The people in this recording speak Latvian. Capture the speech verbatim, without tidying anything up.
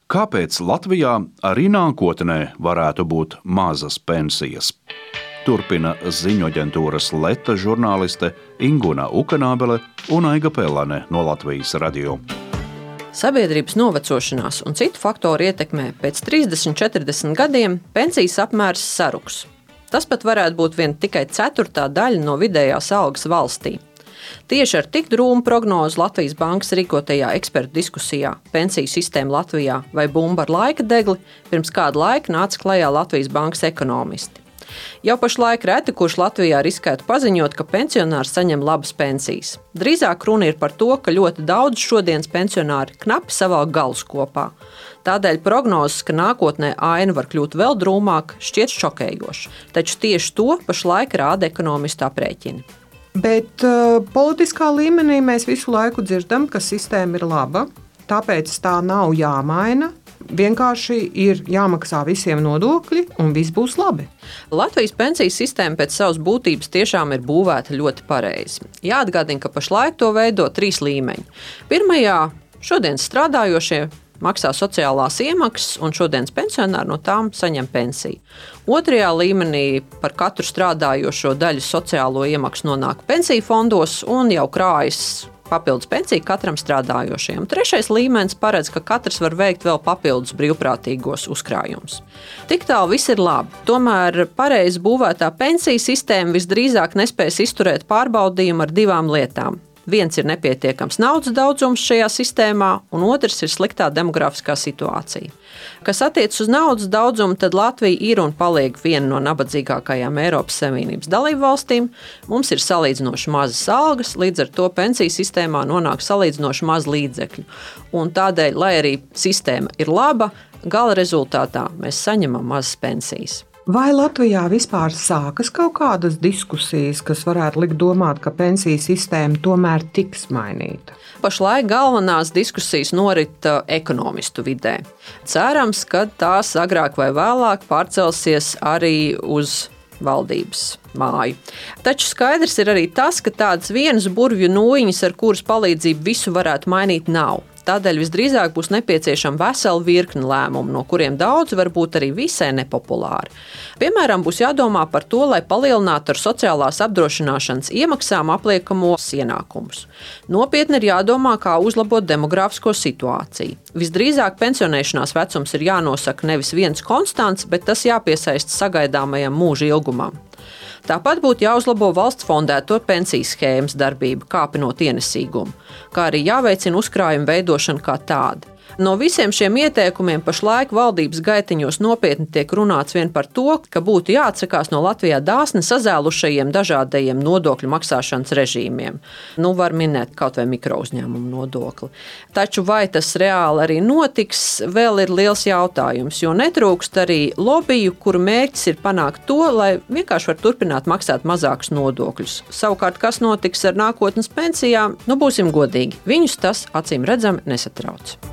Kāpēc Latvijā arī nākotnē varētu būt mazas pensijas? Turpina ziņu aģentūras Leta žurnāliste Inguna Ukanābele un Aiga Pellane no Latvijas radio. Sabiedrības novecošanās un citu faktoru ietekmē pēc trīsdesmit četrdesmit gadiem pensijas apmērs saruks. Tas pat varētu būt vien tikai ceturtā daļa no vidējās algas valstī. Tieši ar tik drūmu prognozi Latvijas bankas rīkotajā ekspertu diskusijā Pensiju sistēma Latvijā vai bumba ar laika degli pirms kāda laika nāca klajā Latvijas bankas ekonomisti. Jau pašlaik reti kurš Latvijā riskētu paziņot, ka pensionārs saņem labas pensijas. Drīzāk runa ir par to, ka ļoti daudz šodienas pensionāri knapi savalk galus kopā. Tādēļ prognozes, ka nākotnē aina var kļūt vēl drūmāka, šķiet šokējoša. Taču tieši to pašlaik rāda ekonomistu aprēķini. Bet uh, politiskā līmenī mēs visu laiku dzirdam, ka sistēma ir laba, tāpēc tā nav jāmaina. Vienkārši ir jāmaksā visiem nodokļi un viss būs labi. Latvijas pensiju sistēma pēc savas būtības tiešām ir būvēta ļoti pareizi. Jāatgādina, ka pašlaik to veido trīs līmeņi. Pirmajā šodienas strādājošie maksā sociālās iemaksas, un šodienas pensionāri no tām saņem pensiju. Otrajā līmenī par katru strādājošo daļu sociālo iemaksu nonāk pensiju fondos un jau krājas papildus pensiju katram strādājošajam. Trešais līmenis paredz, ka katrs var veikt vēl papildus brīvprātīgos uzkrājumus. Tik tālu viss ir labi. Tomēr pareizi būvētā pensiju sistēma visdrīzāk nespēs izturēt pārbaudījumu ar divām lietām. Viens ir nepietiekams naudas daudzums šajā sistēmā, un otrs ir sliktā demografiskā situācija. Kas attiecas uz naudas daudzumu, tad Latvija ir un paliek viena no nabadzīgākajām Eiropas Savienības dalību valstīm. Mums ir salīdzinoši mazas algas, līdz ar to pensiju sistēmā nonāk salīdzinoši maz līdzekļu. Un tādēļ, lai arī sistēma ir laba, gala rezultātā mēs saņemam mazas pensijas. Vai Latvijā vispār sākas kaut kādas diskusijas, kas varētu likt domāt, ka pensiju sistēma tomēr tiks mainīta? Pašlaik galvenās diskusijas norit ekonomistu vidē. Cerams, ka tās agrāk vai vēlāk pārcelsies arī uz valdības māju. Taču skaidrs ir arī tas, ka tādas vienas burvju nūjiņas, ar kuras palīdzību visu varētu mainīt, nav. Tādēļ visdrīzāk būs nepieciešama vesela virkne lēmumu, no kuriem daudz var būt arī visai nepopulāri. Piemēram, būs jādomā par to, lai palielinātu ar sociālās apdrošināšanas iemaksām apliekamos ienākumus. Nopietni ir jādomā, kā uzlabot demogrāfisko situāciju. Visdrīzāk pensionēšanās vecums ir jānosaka nevis viens konstants, bet tas jāpiesaista sagaidāmajam mūža ilgumam. Tāpat būtu jāuzlabo valsts fondēto pensiju schēmas darbību, kāpinot ienesīgumu, kā arī jāveicina uzkrājuma veidošana kā tāda. No visiem šiem ieteikumiem pašlaik valdības gaitiņos nopietni tiek runāts vien par to, ka būtu jāatsakās no Latvijā dāsni sazēlušajiem dažādajiem nodokļu maksāšanas režīmiem. Nu, var minēt kaut vai mikrouzņēmumu nodokli. Taču vai tas reāli arī notiks, vēl ir liels jautājums, jo netrūkst arī lobiju, kuru mērķis ir panākt to, lai vienkārši var turpināt maksāt mazākus nodokļus. Savukārt, kas notiks ar nākotnes pensijām, nu būsim godīgi, viņus tas acīm redzami nesatrauc.